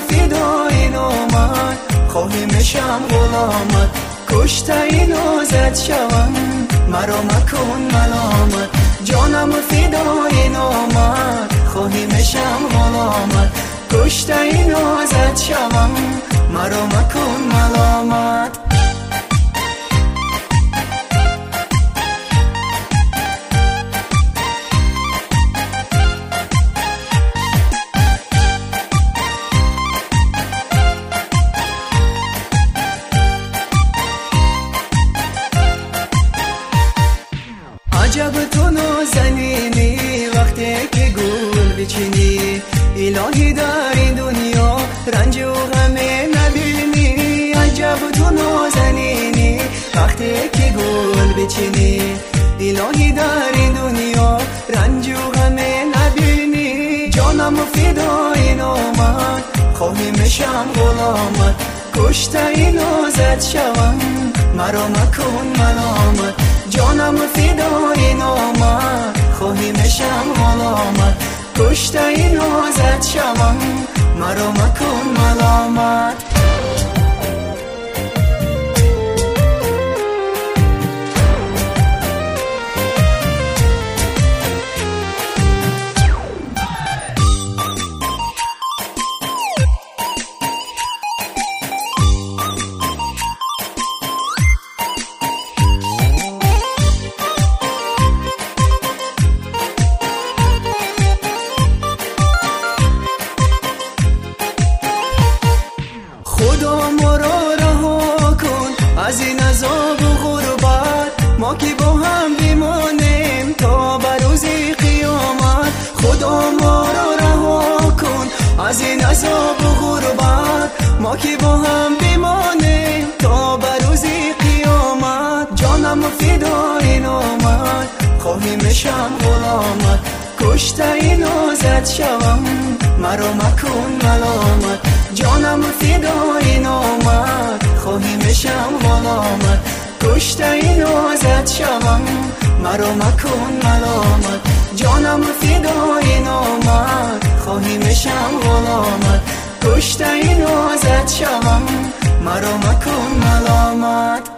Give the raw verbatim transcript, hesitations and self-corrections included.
فدای نامت، خواهی میشم غلامت. کشته این آزد شوم، مرا مکن ملامت. جانم فدای نامت، خواهی میشم غلامت. کشته این آزد شوم، مرا مکن ملامت. عجب تو نازنینی وقتی که گل بچینی، الهی در این دنیا رنج و غم نبینی. عجب تو نازنینی وقتی که گل بچینی، الهی در این دنیا رنج و غم نبینی. جانم فدای نامت، خواهی میشم غلامت. کشته این آزد شوم، مرا مکن ملامت. جانم فدای نامت، خواهی میشم غلامت. کشته این آزد شوم، مرا مکن ملامت. خدا ما را رها کن از این عذاب و غربت، ما که با هم بمانیم تا به روز قیامت. خدا ما را رها کن از این عذاب و غربت، ما که با هم بمانیم تا به روز قیامت. جانم فدای نامت، خواهی میشم غلامت. کشته این آزد شوم، مرا مکن ملامت. جانم فدای نامت، خواهی میشم غلامت. کشته این آزد شوم، مرا مکن ملامت. جانم فدای نامت، خواهی میشم غلامت. کشته این آزد شوم، مرا مکن ملامت.